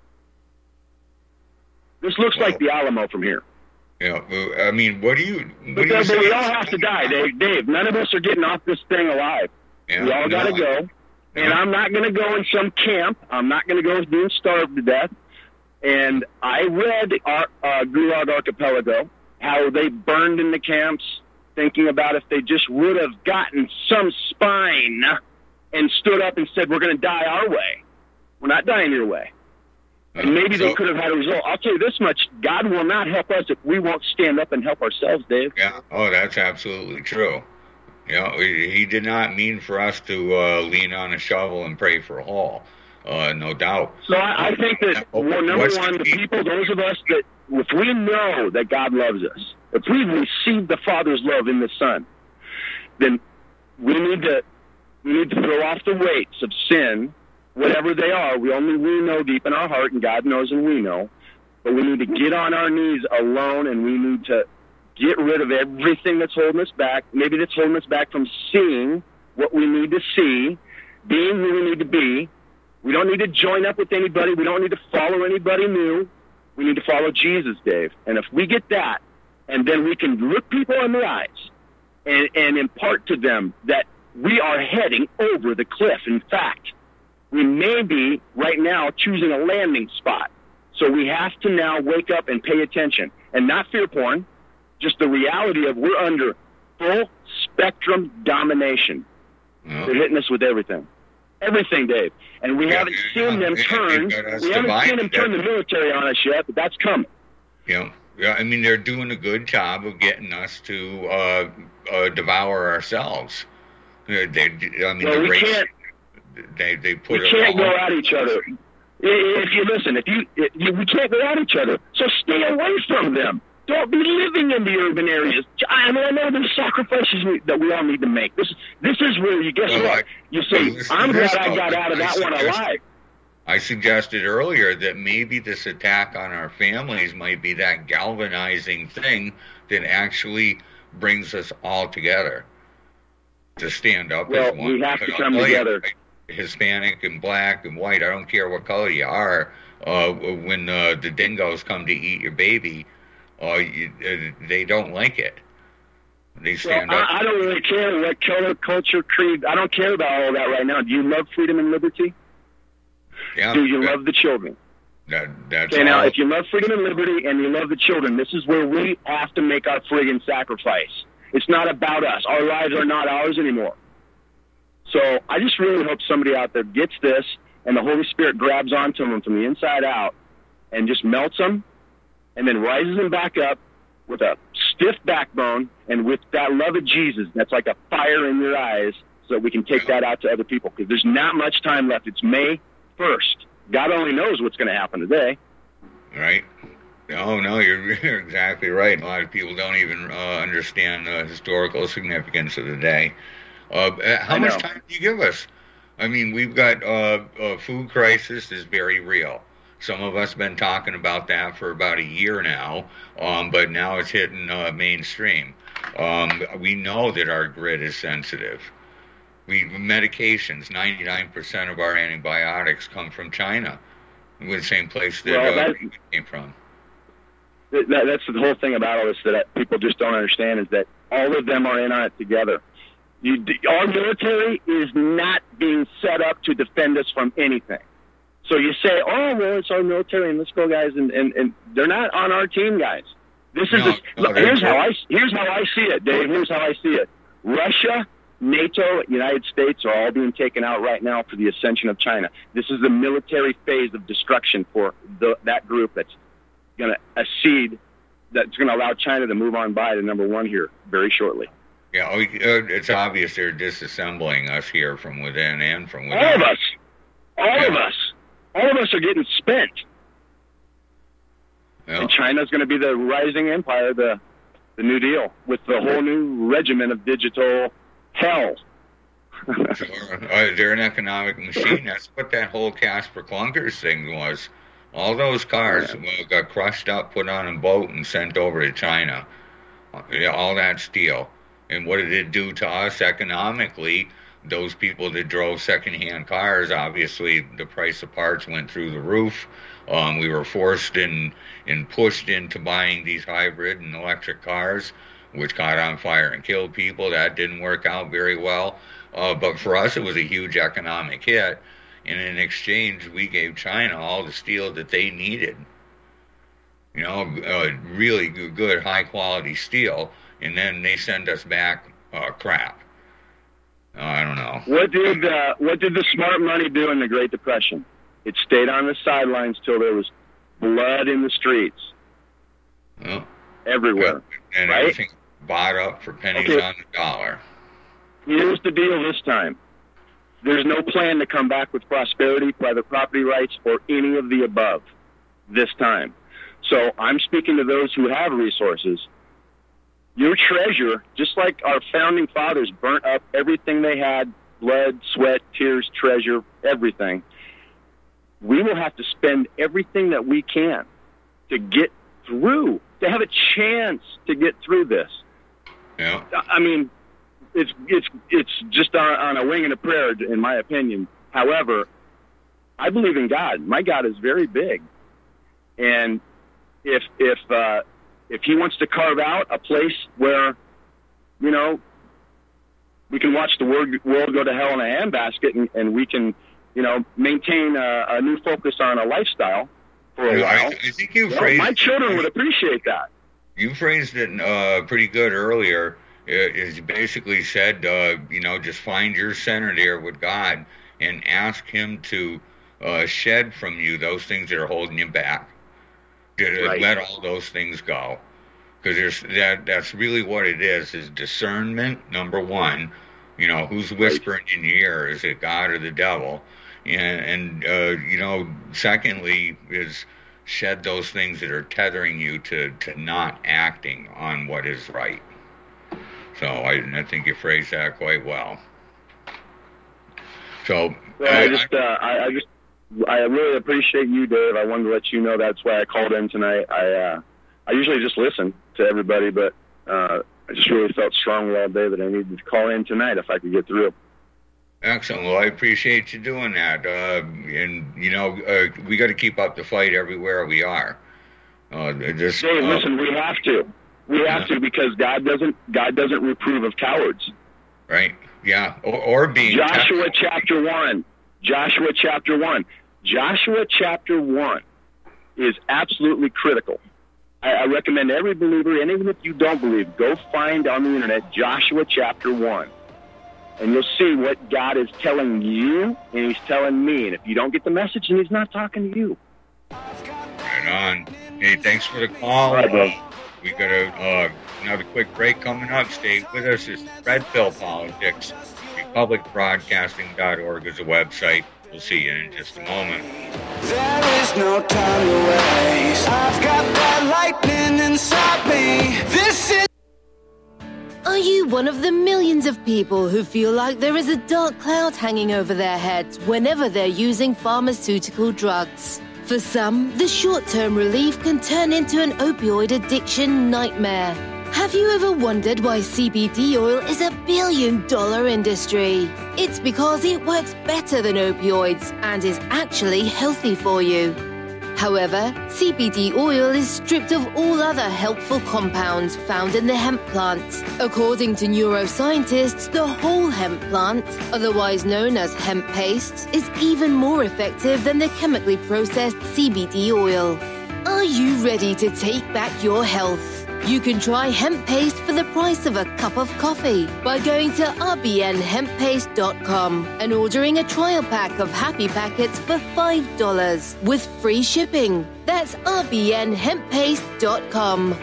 This looks well, like the Alamo from here. Yeah, I mean, what do you... What but, do you but we all have to die, Dave. Dave, none of us are getting off this thing alive. Yeah, we all got to no, go. Yeah. And I'm not going to go in some camp. I'm not going to go being starved to death. And I read our, uh, Gulag Archipelago, how they burned in the camps, thinking about if they just would have gotten some spine and stood up and said, we're going to die our way. We're not dying your way. And maybe so, they could have had a result. I'll tell you this much, God will not help us if we won't stand up and help ourselves, Dave. Yeah, oh, that's absolutely true. You know, he did not mean for us to uh, lean on a shovel and pray for a hole, uh, no doubt. So I, I think that, uh, well, number one, the people, those of us that, if we know that God loves us, if we've received the Father's love in the Son, then we need to we need to throw off the weights of sin, whatever they are. We only we know deep in our heart, and God knows and we know. But we need to get on our knees alone, and we need to get rid of everything that's holding us back. Maybe that's holding us back from seeing what we need to see, being who we need to be. We don't need to join up with anybody. We don't need to follow anybody new. We need to follow Jesus, Dave. And if we get that, and then we can look people in the eyes and, and impart to them that we are heading over the cliff. In fact, we may be right now choosing a landing spot. So we have to now wake up and pay attention. And not fear porn, just the reality of we're under full spectrum domination. No. They're hitting us with everything. Everything, Dave. And we yeah, haven't yeah, seen them yeah, turn. We haven't seen them turn the military on us yet, but that's coming. Yeah. Yeah, I mean, they're doing a good job of getting us to uh, uh, devour ourselves. They, I mean, well, the we race, can't, they, they put we it can't all go at each other. If you listen, if you, if you we can't go at each other, so stay away from them. Don't be living in the urban areas. I mean, I know there's sacrifices that we all need to make. This, this is where you guess well, what? You say, listen, I'm glad I though, got out of that one alive. I suggested earlier that maybe this attack on our families might be that galvanizing thing that actually brings us all together to stand up well, as one. We have to but come together. You, Hispanic and black and white, I don't care what color you are, uh, when uh, the dingoes come to eat your baby, uh, you, uh, they don't like it. They stand well, up. I, I don't really care what color, culture, creed. I don't care about all of that right now. Do you love freedom and liberty? Yeah, Do you that, love the children? That, that's okay, now, all. if you love freedom and liberty and you love the children, this is where we have to make our friggin' sacrifice. It's not about us. Our lives are not ours anymore. So I just really hope somebody out there gets this and the Holy Spirit grabs onto them from the inside out and just melts them and then rises them back up with a stiff backbone and with that love of Jesus that's like a fire in your eyes so that we can take that out to other people, because there's not much time left. It's May first. God only knows what's going to happen today. Right. Oh, no, you're, you're exactly right. A lot of people don't even uh, understand the historical significance of the day. Uh, how much time do you give us? I mean, we've got uh, a food crisis is very real. Some of us have been talking about that for about a year now, um, but now it's hitting uh, mainstream. Um, we know that our grid is sensitive. We medications, ninety-nine percent of our antibiotics come from China, the same place that, well, that uh, came from. That, that's the whole thing about all this that people just don't understand, is that all of them are in on it together. You, our military is not being set up to defend us from anything. So you say, oh, well, it's our military, and let's go, guys, and, and, and they're not on our team, guys. This is no, this, no, look, here's how I here's how I see it, Dave. Here's how I see it. Russia, NATO, United States are all being taken out right now for the ascension of China. This is the military phase of destruction for the, that group that's going to accede, that's going to allow China to move on by to number one here very shortly. Yeah, it's obvious they're disassembling us here from within and from within. All of us. All yeah. of us. All of us are getting spent. Yeah. And China's going to be the rising empire, the the New Deal, with the whole new regimen of digital hell. Sure. Uh, they're an economic machine. That's what that whole Casper Clunkers thing was. All those cars yeah. well, got crushed up, put on a boat, and sent over to China. All that steel. And what did it do to us economically? Those people that drove secondhand cars, obviously the price of parts went through the roof. Um, we were forced and and pushed into buying these hybrid and electric cars, which caught on fire and killed people. That didn't work out very well. Uh, but for us, it was a huge economic hit. And in exchange, we gave China all the steel that they needed. You know, uh, really good, high-quality steel. And then they send us back uh, crap. Uh, I don't know. What did uh, what did the smart money do in the Great Depression? It stayed on the sidelines till there was blood in the streets. Well, everywhere. And right? everything bought up for pennies okay. on the dollar. Here's the deal this time. There's no plan to come back with prosperity, private property rights, or any of the above this time. So I'm speaking to those who have resources. Your treasure, just like our founding fathers burnt up everything they had, blood, sweat, tears, treasure, everything, we will have to spend everything that we can to get through, to have a chance to get through this. Yeah. I mean, it's it's it's just on, on a wing and a prayer, in my opinion. However, I believe in God. My God is very big, and if if uh, if He wants to carve out a place where, you know, we can watch the world, world go to hell in a handbasket, and, and we can, you know, maintain a, a new focus on a lifestyle for a yeah, while. I, I think you well, phrased my children would appreciate that. You phrased it uh, pretty good earlier. It, it basically said, uh, you know, just find your center there with God and ask Him to uh, shed from you those things that are holding you back. To Right. let all those things go, because there's that. That's really what it is. Is discernment number one. You know, who's whispering in your ear? Is it God or the devil? And, and uh, you know, secondly is shed those things that are tethering you to, to not acting on what is right. So I, I think you phrased that quite well. So well, I, I just, uh, I, I just, I really appreciate you, Dave. I wanted to let you know that's why I called in tonight. I, uh, I usually just listen to everybody, but uh, I just really felt strongly all day that I needed to call in tonight if I could get through. Excellent. Well, I appreciate you doing that. Uh, and, you know, uh, we got to keep up the fight everywhere we are. Uh, this, Dave, uh, listen, we have to. We have yeah. to because God doesn't God doesn't reprove of cowards. Right. Yeah. Or, or being... Joshua te- chapter one. Joshua chapter one. Joshua chapter one is absolutely critical. I, I recommend every believer, and even if you don't believe, go find on the internet Joshua chapter one. And you'll see what God is telling you, and he's telling me. And if you don't get the message, then he's not talking to you. Right on. Hey, thanks for the call. All right, bro. We got a, uh, another quick break coming up. Stay with us. It's Red Pill Politics. Republic Broadcasting dot org is the website. We'll see you in just a moment. There is no time to waste. I've got that lightning inside me. This is... Are you one of the millions of people who feel like there is a dark cloud hanging over their heads whenever they're using pharmaceutical drugs? For some, the short-term relief can turn into an opioid addiction nightmare. Have you ever wondered why C B D oil is a billion-dollar industry? It's because it works better than opioids and is actually healthy for you. However, C B D oil is stripped of all other helpful compounds found in the hemp plant. According to neuroscientists, the whole hemp plant, otherwise known as hemp paste, is even more effective than the chemically processed C B D oil. Are you ready to take back your health? You can try hemp paste for the price of a cup of coffee by going to r b n hemp paste dot com and ordering a trial pack of happy packets for five dollars with free shipping. That's r b n hemp paste dot com.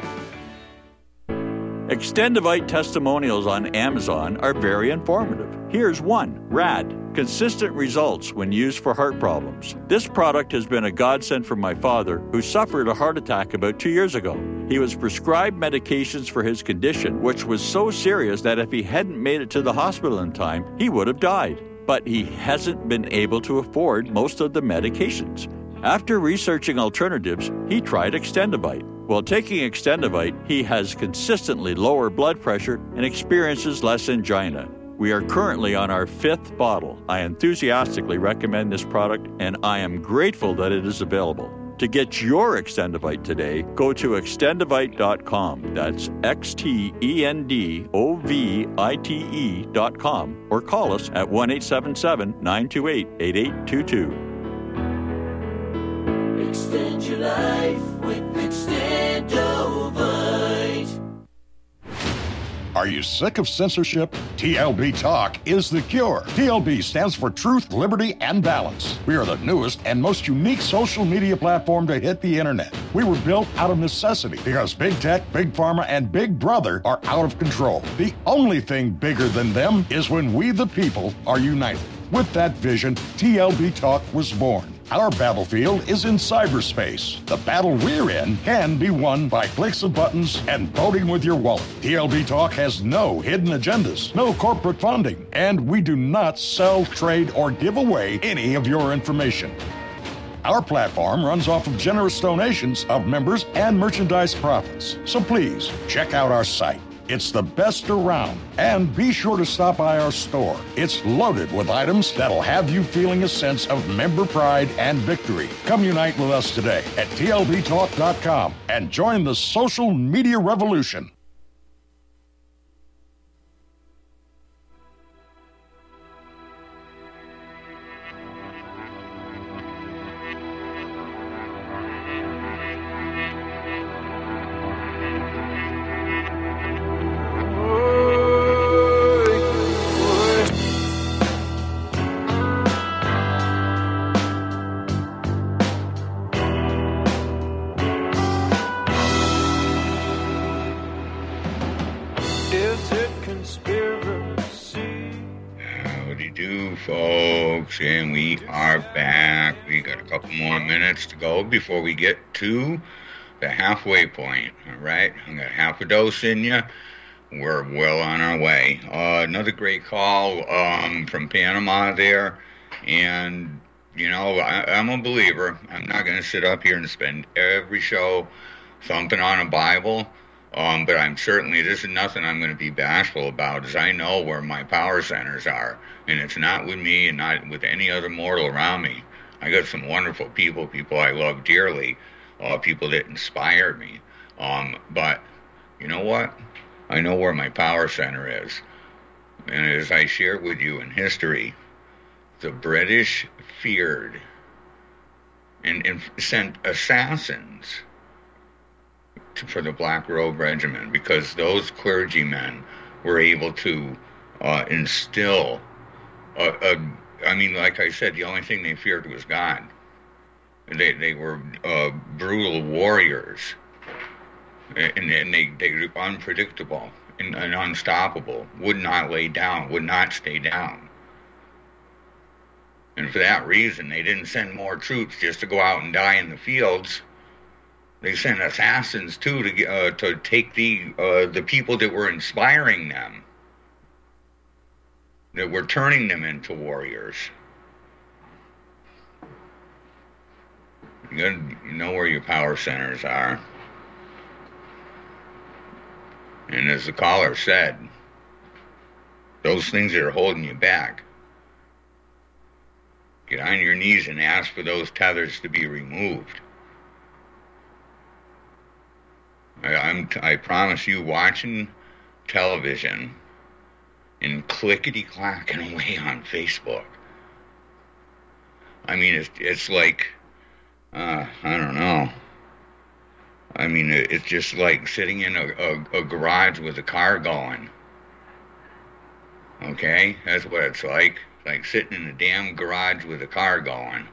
Extendivite testimonials on Amazon are very informative. Here's one, RAD, consistent results when used for heart problems. This product has been a godsend for my father, who suffered a heart attack about two years ago. He was prescribed medications for his condition, which was so serious that if he hadn't made it to the hospital in time, he would have died. But he hasn't been able to afford most of the medications. After researching alternatives, he tried Extendivite. While taking Extendivite, he has consistently lower blood pressure and experiences less angina. We are currently on our fifth bottle. I enthusiastically recommend this product, and I am grateful that it is available. To get your Extendivite today, go to extendivite dot com. That's X T E N D O V I T E dot com, or call us at one eight seven seven, nine two eight, eight eight two two. Extend your life with Extendovite. Are you sick of censorship? T L B Talk is the cure. T L B stands for Truth, Liberty, and Balance. We are the newest and most unique social media platform to hit the internet. We were built out of necessity because Big Tech, Big Pharma, and Big Brother are out of control. The only thing bigger than them is when we, the people, are united. With that vision, T L B Talk was born. Our battlefield is in cyberspace. The battle we're in can be won by clicks of buttons and voting with your wallet. T L B Talk has no hidden agendas, no corporate funding, and we do not sell, trade, or give away any of your information. Our platform runs off of generous donations of members and merchandise profits. So please, check out our site. It's the best around. And be sure to stop by our store. It's loaded with items that'll have you feeling a sense of member pride and victory. Come unite with us today at T L B talk dot com and join the social media revolution. do, folks? And we are back. We got a couple more minutes to go before we get to the halfway point. All right, I got half a dose in you. We're well on our way. Uh, another great call um, from Panama there. And, you know, I, I'm a believer. I'm not going to sit up here and spend every show thumping on a Bible. Um, but I'm certainly, this is nothing I'm going to be bashful about, as I know where my power centers are. And it's not with me and not with any other mortal around me. I got some wonderful people, people I love dearly, uh, people that inspire me. Um, but you know what? I know where my power center is. And as I shared with you in history, the British feared and, and sent assassins to, for the Black Robe Regiment, because those clergymen were able to uh, instill a, a, I mean, like I said, the only thing they feared was God. They they were uh, brutal warriors. And, and they, they were unpredictable and, and unstoppable, would not lay down, would not stay down. And for that reason, they didn't send more troops just to go out and die in the fields. They sent assassins, too, to uh, to take the uh, the people that were inspiring them, that were turning them into warriors. You gotta you know where your power centers are. And as the caller said, those things that are holding you back, get on your knees and ask for those tethers to be removed. I, I'm, I promise you, watching television and clickety-clacking away on Facebook, I mean, it's, it's like, uh, I don't know. I mean, it's just like sitting in a, a, a garage with a car going. Okay? That's what it's like. It's like sitting in a damn garage with a car going.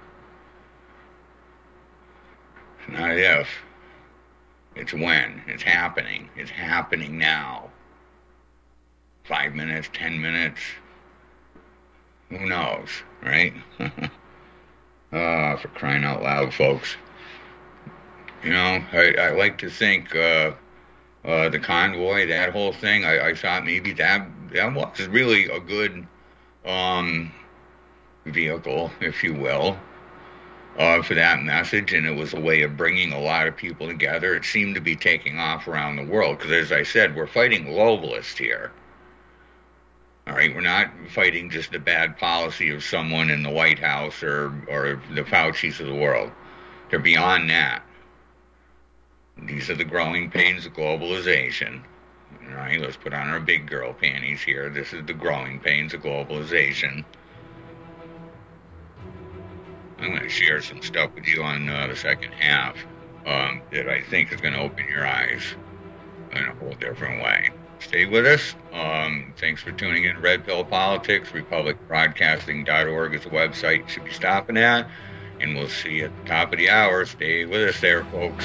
It's not if. It's when. It's happening. It's happening now. Five minutes, ten minutes. Who knows, right? Ah, oh, for crying out loud, folks. You know, I, I like to think uh, uh, the convoy, that whole thing, I, I thought maybe that, that was really a good um, vehicle, if you will, uh, for that message, and it was a way of bringing a lot of people together. It seemed to be taking off around the world, because as I said, we're fighting globalists here. All right, we're not fighting just the bad policy of someone in the White House or, or the Faucis of the world. They're beyond that. These are the growing pains of globalization. All right, let's put on our big girl panties here. This is the growing pains of globalization. I'm going to share some stuff with you on uh, the second half um, that I think is going to open your eyes in a whole different way. Stay with us. Um, thanks for tuning in. Red Pill Politics, republic broadcasting dot org is the website you should be stopping at. And we'll see you at the top of the hour. Stay with us there, folks.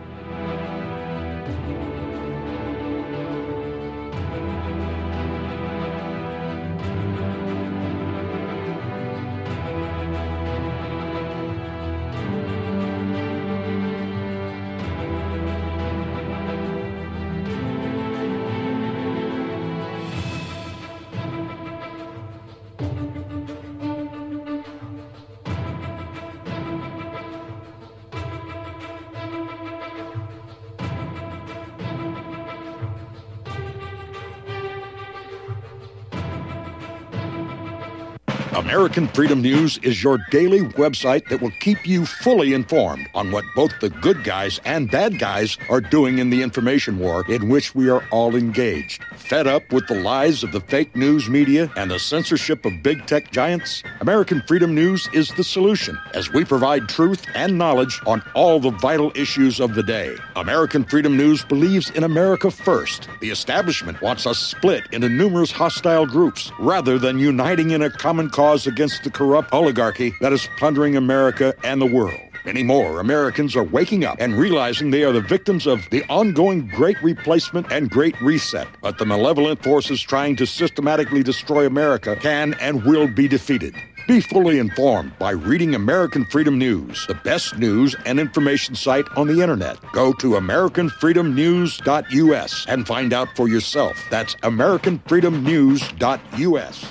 American Freedom News is your daily website that will keep you fully informed on what both the good guys and bad guys are doing in the information war in which we are all engaged. Fed up with the lies of the fake news media and the censorship of big tech giants? American Freedom News is the solution, as we provide truth and knowledge on all the vital issues of the day. American Freedom News believes in America first. The establishment wants us split into numerous hostile groups rather than uniting in a common cause against the corrupt oligarchy that is plundering America and the world. Many more Americans are waking up and realizing they are the victims of the ongoing Great Replacement and Great Reset. But the malevolent forces trying to systematically destroy America can and will be defeated. Be fully informed by reading American Freedom News, the best news and information site on the internet. Go to American Freedom News dot U S and find out for yourself. That's American Freedom News dot U S.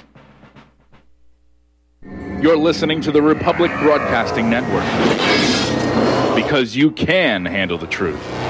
You're listening to the Republic Broadcasting Network, because you can handle the truth.